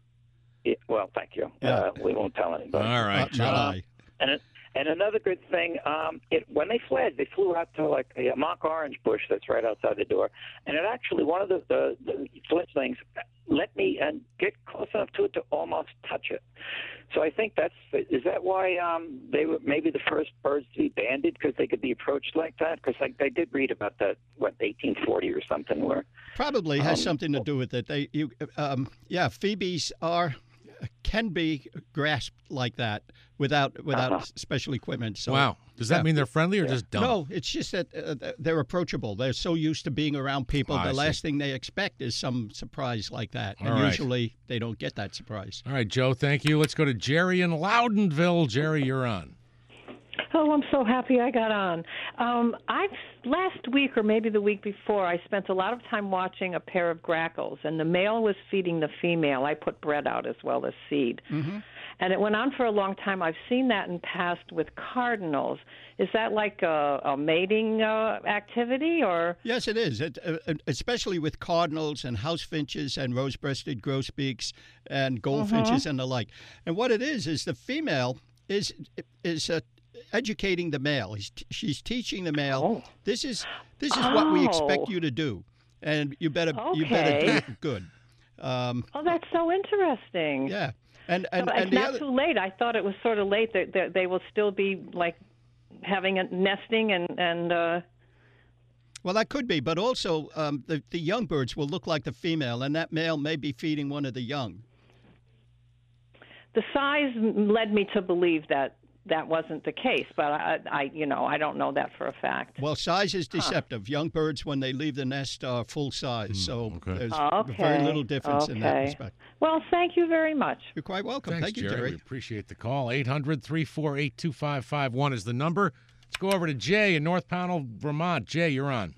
Yeah, well, thank you. Yeah. Uh, we won't tell anybody. All right, Uh, Joe. not I. And it, and another good thing, um, it, when they fled, they flew out to like a mock orange bush that's right outside the door, and it actually one of the the, the fledglings let me and get close enough to it to almost touch it. So I think that's is that why um, they were maybe the first birds to be banded because they could be approached like that? Because like I did read about that what eighteen forty or something where Probably has um, something to do with it. They you um, yeah, phoebes are can be grasped like that without without Uh-huh. special equipment. So, Wow. Does that yeah. mean they're friendly or just dumb? No, it's just that uh, they're approachable. They're so used to being around people. Oh, I the see. last thing they expect is some surprise like that. All and right. usually they don't get that surprise. All right, Joe, thank you. Let's go to Jerry in Loudonville. Jerry, you're on. Oh, I'm so happy I got on. Um, I last week or maybe the week before, I spent a lot of time watching a pair of grackles, and the male was feeding the female. I put bread out as well as seed. Mm-hmm. And it went on for a long time. I've seen that in past with cardinals. Is that like a, a mating uh, activity, or? Yes, it is, it, uh, especially with cardinals and house finches and rose-breasted grosbeaks and goldfinches Mm-hmm. and the like. And what it is is the female is is uh, educating the male. He's t- she's teaching the male. Oh. This is this is what we expect Oh. you to do, and you better you better do Okay. it good. Um, Oh, that's so interesting. yeah, and and, So and it's the not other. too late. I thought it was sort of late that that they will still be like having a nesting and and. Uh, Well, that could be, but also um, the the young birds will look like the female, and that male may be feeding one of the young. The size led me to believe that that wasn't the case, but I, I you know, I don't know that for a fact. Well, size is deceptive. Huh. Young birds, when they leave the nest, are full size, mm, so okay. there's okay. very little difference okay. in that respect. Well, thank you very much. You're quite welcome. Thanks, Thank you, Jerry. Jerry. We appreciate the call. eight hundred, three four eight, two five five one is the number. Let's go over to Jay in North Pownell, Vermont. Jay, you're on.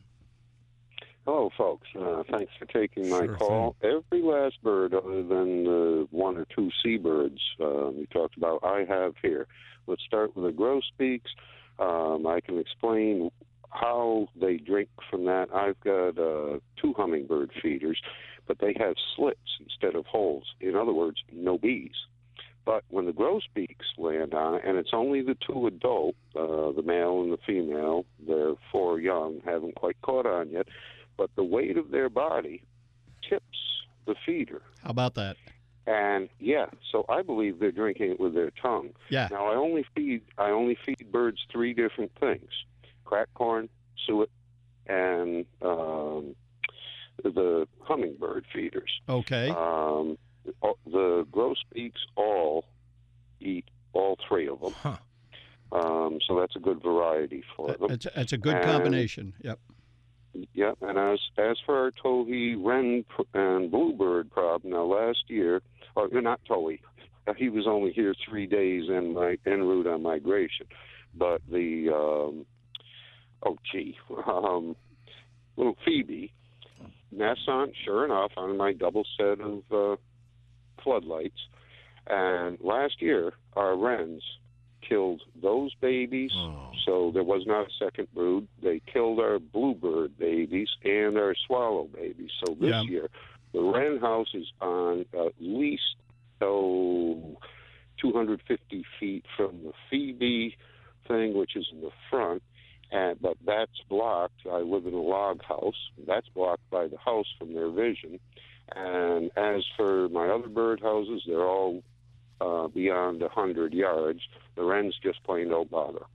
Hello, folks. Uh, thanks for taking my sure call. Thing. Every last bird, other than uh, one or two seabirds uh, we talked about, I have here. Let's start with the grosbeaks. Um, I can explain how they drink from that. I've got uh, two hummingbird feeders, but they have slits instead of holes. In other words, no bees. But when the grosbeaks land on it, and it's only the two adult, uh, the male and the female, their four young haven't quite caught on yet, but the weight of their body tips the feeder. How about that? And yeah, so I believe they're drinking it with their tongue. Yeah. Now I only feed I only feed birds three different things: crack corn, suet, and um, the hummingbird feeders. Okay. Um, the grosbeaks all eat all three of them. Huh. Um, so that's a good variety for them. It's a, it's a good and, combination. Yep. Yep, and as as for our towhee, wren, and bluebird problem, now last year, or not towhee, he was only here three days en, my, en route on migration, but the, um, oh gee, um, little Phoebe, nests on, sure enough, on my double set of uh, floodlights, and last year, our wrens killed those babies, oh. so there was not a second brood. They killed our bluebird babies and our swallow babies. So this yeah. year, the wren house is on at least oh, two hundred fifty feet from the Phoebe thing, which is in the front, and but that's blocked. I live in a log house. That's blocked by the house from their vision. And as for my other bird houses, they're all uh, beyond one hundred yards. The wrens just plain don't bother.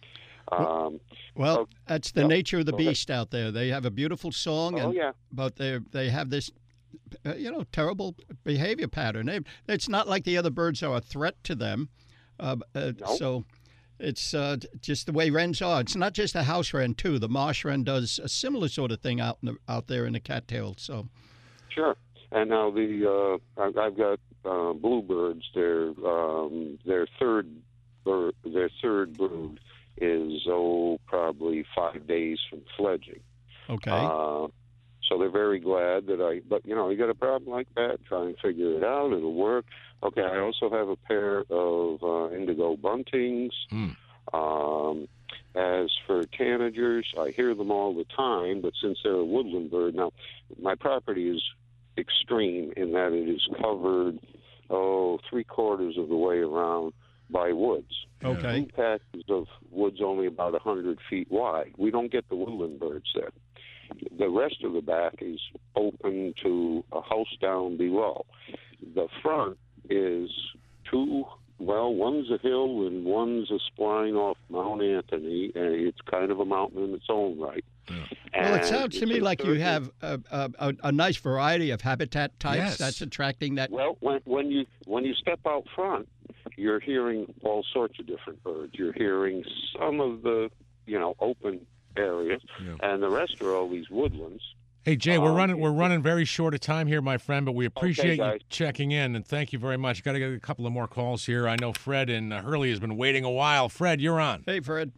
Um, well, so, that's the so, nature of the okay. beast out there. They have a beautiful song, oh, and, yeah. but they they have this, uh, you know, terrible behavior pattern. They, it's not like the other birds are a threat to them. Uh, uh, nope. So it's uh, just the way wrens are. It's not just the house wren, too. The marsh wren does a similar sort of thing out in the, out there in the cattails. So. Sure. And now the uh, I've, I've got uh, bluebirds. Their um, their third bird, their third brood is oh probably five days from fledging. Okay. Uh, so they're very glad that I. But you know, you got a problem like that, try and figure it out. It'll work. Okay. I also have a pair of uh, indigo buntings. Mm. Um, as for tanagers, I hear them all the time. But since they're a woodland bird, now my property is extreme in that it is covered, oh, three quarters of the way around by woods. Okay. Two patches of woods only about one hundred feet wide. We don't get the woodland birds there. The rest of the back is open to a house down below. The front is two, well, one's a hill and one's a spline off Mount Anthony, and it's kind of a mountain in its own right. Yeah. Well, it sounds to me like you have a, a, a nice variety of habitat types. Yes. That's attracting that. Well, when, when you when you step out front, you're hearing all sorts of different birds. You're hearing some of the you know open areas, yeah. and the rest are all these woodlands. Hey Jay, we're um, running we're running very short of time here, my friend, but we appreciate okay, you checking in and thank you very much. Got to get a couple of more calls here. I know Fred in uh, Hurley has been waiting a while. Fred, you're on. Hey, Fred.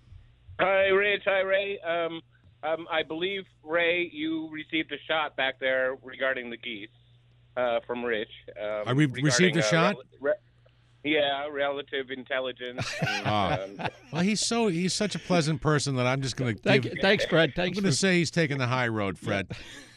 Hi, Rich. Hi, Ray. Um, um, I believe, Ray, you received a shot back there regarding the geese uh, from Rich. Um, I re- received a uh, shot? Re- re- yeah, relative intelligence. And, Oh. um, Well, he's so he's such a pleasant person that I'm just going to Thank give. you- thanks, Fred. Thanks I'm going for- to say he's taking the high road, Fred.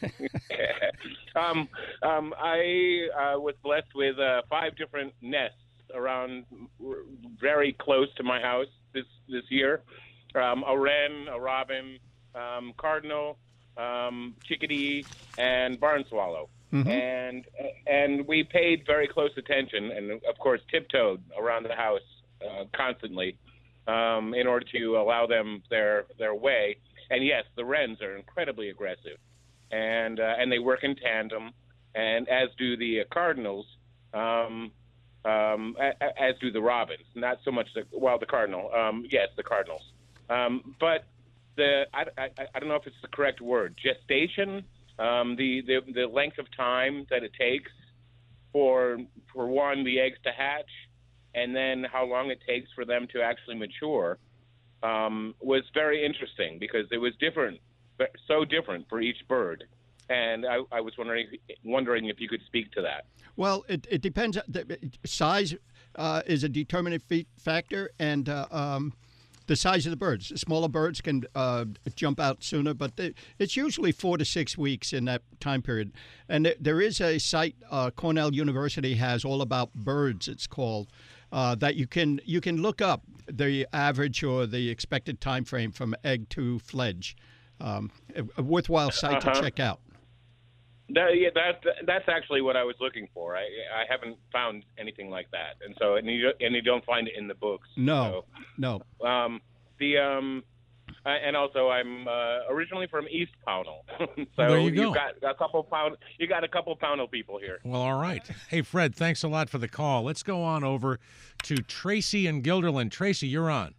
um, um, I uh, was blessed with uh, five different nests around, very close to my house this this year. Um, a wren, a robin, um, cardinal, um, chickadee, and barn swallow. Mhm. And and we paid very close attention, and of course tiptoed around the house uh, constantly um, in order to allow them their their way. And yes, the wrens are incredibly aggressive, and uh, and they work in tandem, and as do the uh, cardinals, um, um, a, a, as do the robins. Not so much the well, the cardinal. Um, yes, the cardinals. Um, but the I, I, I don't know if it's the correct word. Gestation, um, the, the the length of time that it takes for for one the eggs to hatch, and then how long it takes for them to actually mature. Um, was very interesting because it was different, so different for each bird, and I, I was wondering wondering if you could speak to that. Well, it, it depends. Size uh, is a determinant factor, and uh, um, the size of the birds. Smaller birds can uh, jump out sooner, but they, it's usually four to six weeks in that time period. And there, there is a site uh, Cornell University has all about birds. It's called. Uh, that you can you can look up the average or the expected time frame from egg to fledge. Um, a, a worthwhile site uh-huh. to check out. That, yeah, that that's actually what I was looking for. I I haven't found anything like that, and so and you and you don't find it in the books. No, so, no. Um, the um, uh, and also I'm uh, originally from East Pownell, so Well, there you go. you've got a couple pound you got a couple Pownell people here. Well, all right. Hey, Fred, thanks a lot for the call. Let's go on over to Tracy in Guilderland. Tracy, you're on.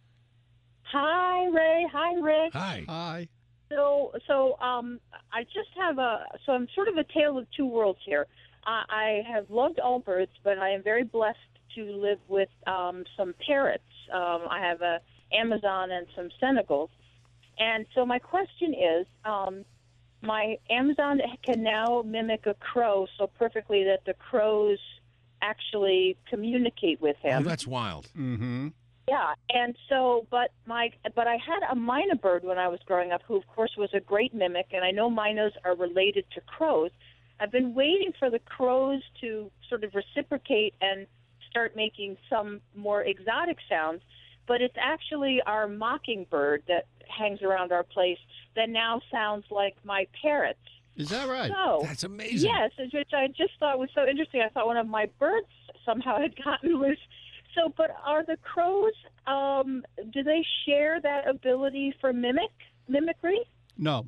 Hi, Ray. Hi, Rick. Hi. Hi. So, so um, I just have a. So I'm sort of a tale of two worlds here. Uh, I have loved all birds, but I am very blessed to live with um, some parrots. Um, I have a Amazon and some Senegals, and so my question is, um, my Amazon can now mimic a crow so perfectly that the crows actually communicate with him. Oh, that's wild. Mm-hmm. Yeah, and so, but my, but I had a myna bird when I was growing up, who of course was a great mimic, and I know mynas are related to crows. I've been waiting for the crows to sort of reciprocate and start making some more exotic sounds, but it's actually our mockingbird that hangs around our place that now sounds like my parrots. Is that right? So, that's amazing. Yes, which I just thought was so interesting. I thought one of my birds somehow had gotten loose. So, but are the crows, um, do they share that ability for mimic mimicry? No.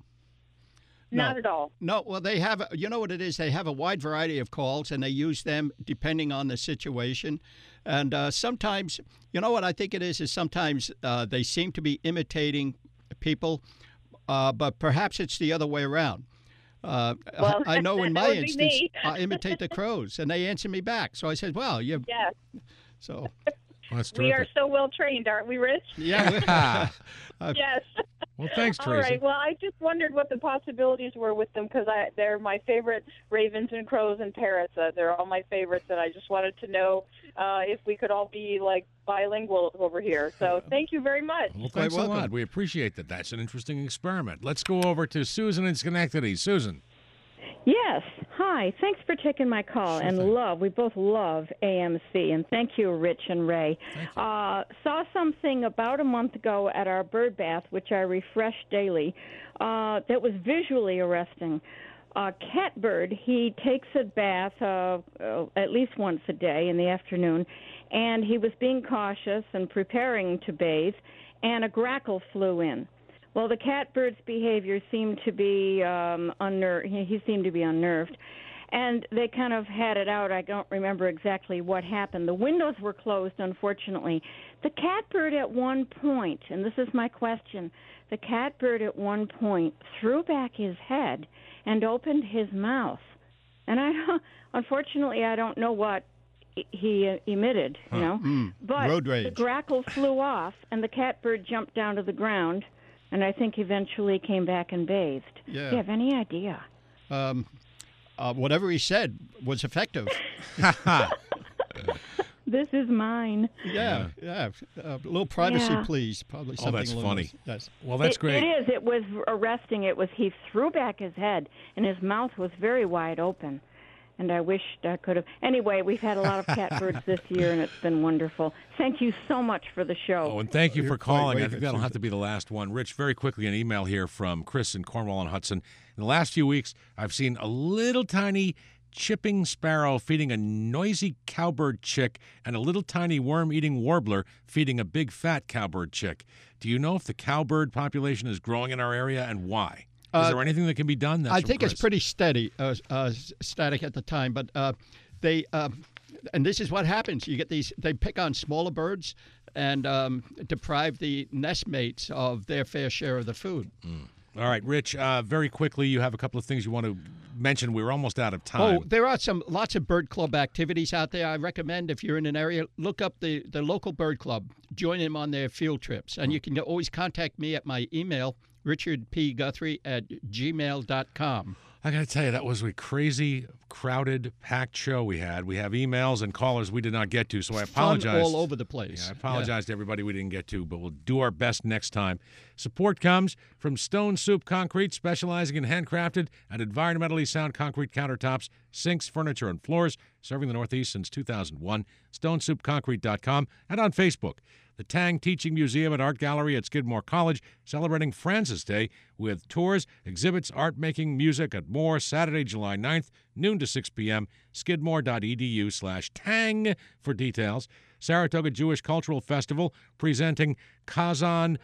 Not no. at all. No, well, they have, you know what it is? They have a wide variety of calls, and they use them depending on the situation. And uh, sometimes, you know what I think it is, is sometimes uh, they seem to be imitating people, uh, but perhaps it's the other way around. Uh, well, I know in that my would be instance, me. I imitate the crows, and they answer me back. So I said, well, you Yes. So well, that's we are terrific. so well trained, aren't we, Rich? Yeah. Yes. Well, thanks, All Tracy. right. Well, I just wondered what the possibilities were with them because I they're my favorite ravens and crows and parrots. Uh, they're all my favorites, and I just wanted to know uh, if we could all be like bilingual over here. So thank you very much. Well, thanks a welcome. lot. We appreciate that. That's an interesting experiment. Let's go over to Susan in Schenectady. Susan. Yes. Hi. Thanks for taking my call. Sure and thing. love, we both love A M C. And thank you, Rich and Ray. Uh, saw something about a month ago at our bird bath, which I refresh daily, uh, that was visually arresting. Uh, catbird, he takes a bath uh, uh, at least once a day in the afternoon, and he was being cautious and preparing to bathe, and a grackle flew in. Well, the catbird's behavior seemed to be um, unner- he, he seemed to be unnerved, and they kind of had it out. I don't remember exactly what happened. The windows were closed, unfortunately. The catbird at one point, and this is my question, the catbird at one point threw back his head and opened his mouth. And I, unfortunately, I don't know what he emitted, you know. Mm, but road rage. the grackle flew off, and the catbird jumped down to the ground, and I think eventually came back and bathed. Yeah. Do you have any idea? Um, uh, whatever he said was effective. This is mine. Yeah, yeah. Uh, a little privacy, Yeah. please. Probably Oh, something. that's along funny. those- Yes. Well, that's it, great. It is. It was arresting. It was he threw back his head, and his mouth was very wide open. And I wished I could have. Anyway, we've had a lot of catbirds this year, and it's been wonderful. Thank you so much for the show. Oh, and thank you You're for quite calling. I welcome, think that'll have Susan. to be the last one. Rich, very quickly, an email here from Chris in Cornwall and Hudson. In the last few weeks, I've seen a little tiny chipping sparrow feeding a noisy cowbird chick and a little tiny worm-eating warbler feeding a big fat cowbird chick. Do you know if the cowbird population is growing in our area and why? Is Uh, there anything that can be done? That's I from think Chris. it's pretty steady, uh, uh, static at the time, but uh, they, uh, and this is what happens. You get these, they pick on smaller birds and um, deprive the nest mates of their fair share of the food. Mm. All right, Rich, uh, very quickly, you have a couple of things you want to mention. We're almost out of time. Oh, there are some lots of bird club activities out there. I recommend if you're in an area, look up the, the local bird club. Join them on their field trips. And you can always contact me at my email, richard p guthrie at gmail dot com. I got to tell you, that was a crazy, crowded, packed show we had. We have emails and callers we did not get to, so I apologize. Fun all over the place. Yeah, I apologize to everybody we didn't get to, but we'll do our best next time. Support comes from Stone Soup Concrete, specializing in handcrafted and environmentally sound concrete countertops, sinks, furniture, and floors, serving the Northeast since two thousand one. stone soup concrete dot com and on Facebook. The Tang Teaching Museum and Art Gallery at Skidmore College, celebrating Francis Day with tours, exhibits, art making, music, and more, Saturday, July ninth, noon to six p.m., skidmore.edu slash tang for details. Saratoga Jewish Cultural Festival presenting Kazan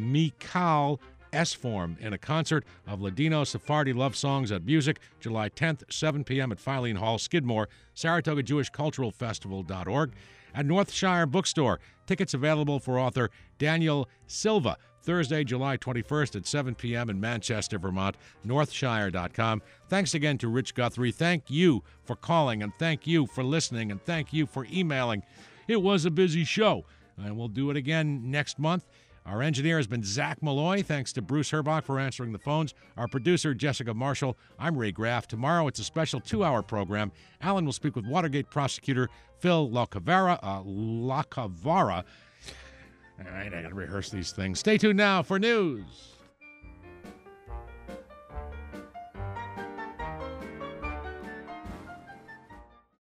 Mikal S-Form in a concert of Ladino Sephardi love songs and music, July tenth, seven p.m. at Filene Hall, Skidmore, Saratoga Jewish Cultural Festival dot org. At Northshire Bookstore, tickets available for author Daniel Silva, Thursday, July twenty-first at seven p.m. in Manchester, Vermont, northshire dot com. Thanks again to Rich Guthrie. Thank you for calling, and thank you for listening, and thank you for emailing. It was a busy show, and we'll do it again next month. Our engineer has been Zach Malloy. Thanks to Bruce Herbach for answering the phones. Our producer, Jessica Marshall. I'm Ray Graff. Tomorrow, it's a special two-hour program. Alan will speak with Watergate prosecutor Phil LaCavara. Uh, LaCavara. All right, I got to rehearse these things. Stay tuned now for news.